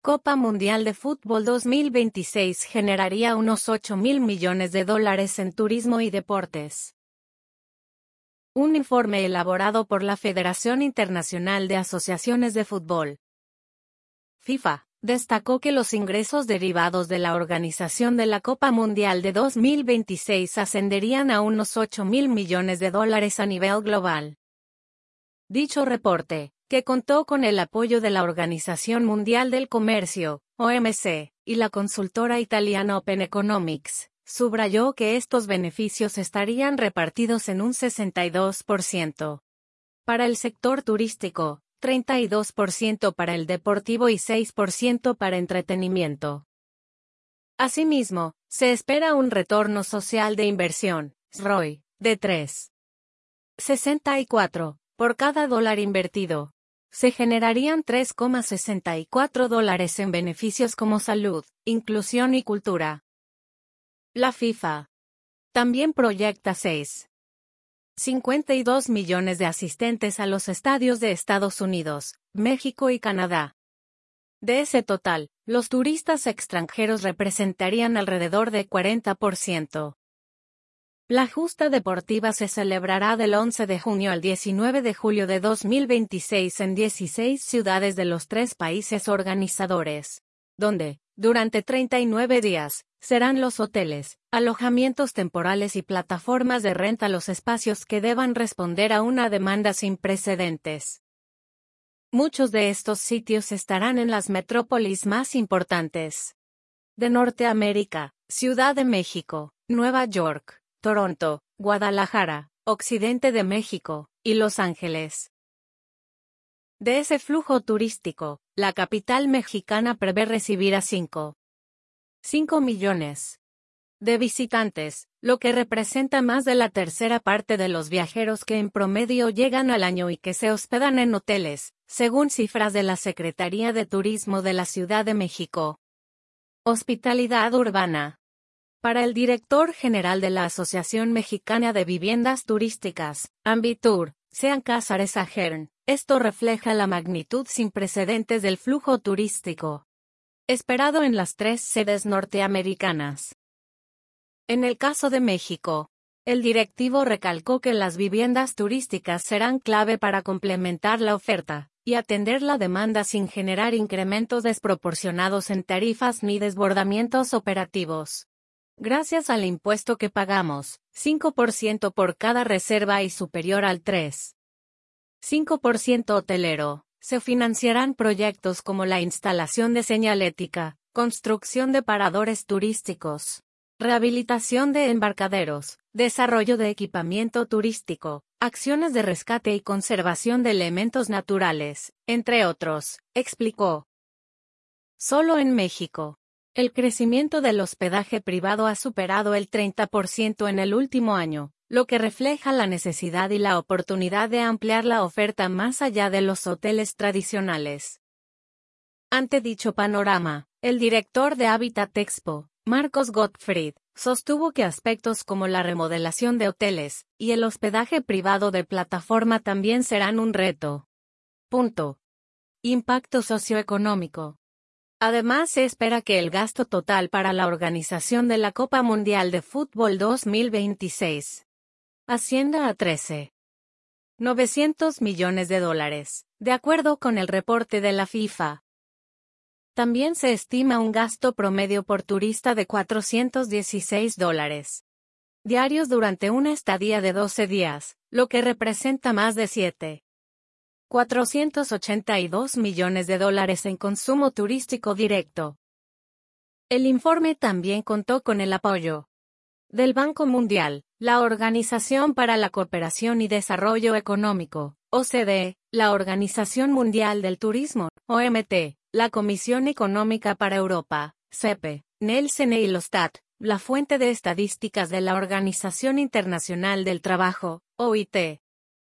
Copa Mundial de Fútbol 2026 generaría unos 8.000 millones de dólares en turismo y deportes. Un informe elaborado por la Federación Internacional de Asociaciones de Fútbol, FIFA, destacó que los ingresos derivados de la organización de la Copa Mundial de 2026 ascenderían a unos 8.000 millones de dólares a nivel global. Dicho reporte, que contó con el apoyo de la Organización Mundial del Comercio, OMC, y la consultora italiana Open Economics, subrayó que estos beneficios estarían repartidos en un 62% para el sector turístico, 32% para el deportivo y 6% para entretenimiento. Asimismo, se espera un retorno social de inversión, ROI, de 3,64 por cada dólar invertido. Se generarían 3,64 dólares en beneficios como salud, inclusión y cultura. La FIFA también proyecta 6,52 millones de asistentes a los estadios de Estados Unidos, México y Canadá. De ese total, los turistas extranjeros representarían alrededor de 40%. La justa deportiva se celebrará del 11 de junio al 19 de julio de 2026 en 16 ciudades de los 3 países organizadores, donde, durante 39 días, serán los hoteles, alojamientos temporales y plataformas de renta los espacios que deban responder a una demanda sin precedentes. Muchos de estos sitios estarán en las metrópolis más importantes de Norteamérica: Ciudad de México, Nueva York, Toronto, Guadalajara, Occidente de México, y Los Ángeles. De ese flujo turístico, la capital mexicana prevé recibir a 5 millones de visitantes, lo que representa más de la tercera parte de los viajeros que en promedio llegan al año y que se hospedan en hoteles, según cifras de la Secretaría de Turismo de la Ciudad de México. Hospitalidad urbana. Para el director general de la Asociación Mexicana de Viviendas Turísticas, Ambitur, Sean Cázares Ahern, esto refleja la magnitud sin precedentes del flujo turístico esperado en las 3 sedes norteamericanas. En el caso de México, el directivo recalcó que las viviendas turísticas serán clave para complementar la oferta y atender la demanda sin generar incrementos desproporcionados en tarifas ni desbordamientos operativos. Gracias al impuesto que pagamos, 5% por cada reserva y superior al 3,5% hotelero, se financiarán proyectos como la instalación de señalética, construcción de paradores turísticos, rehabilitación de embarcaderos, desarrollo de equipamiento turístico, acciones de rescate y conservación de elementos naturales, entre otros, explicó. Solo en México, el crecimiento del hospedaje privado ha superado el 30% en el último año, lo que refleja la necesidad y la oportunidad de ampliar la oferta más allá de los hoteles tradicionales. Ante dicho panorama, el director de Habitat Expo, Marcos Gottfried, sostuvo que aspectos como la remodelación de hoteles y el hospedaje privado de plataforma también serán un reto. Impacto socioeconómico. Además, se espera que el gasto total para la organización de la Copa Mundial de Fútbol 2026 ascienda a 13.900 millones de dólares, de acuerdo con el reporte de la FIFA. También se estima un gasto promedio por turista de $416 diarios durante una estadía de 12 días, lo que representa más de 7.482 millones de dólares en consumo turístico directo. El informe también contó con el apoyo del Banco Mundial, la Organización para la Cooperación y Desarrollo Económico, OCDE, la Organización Mundial del Turismo, OMT, la Comisión Económica para Europa, CEPE, Nielsen y Eurostat, la fuente de estadísticas de la Organización Internacional del Trabajo, OIT,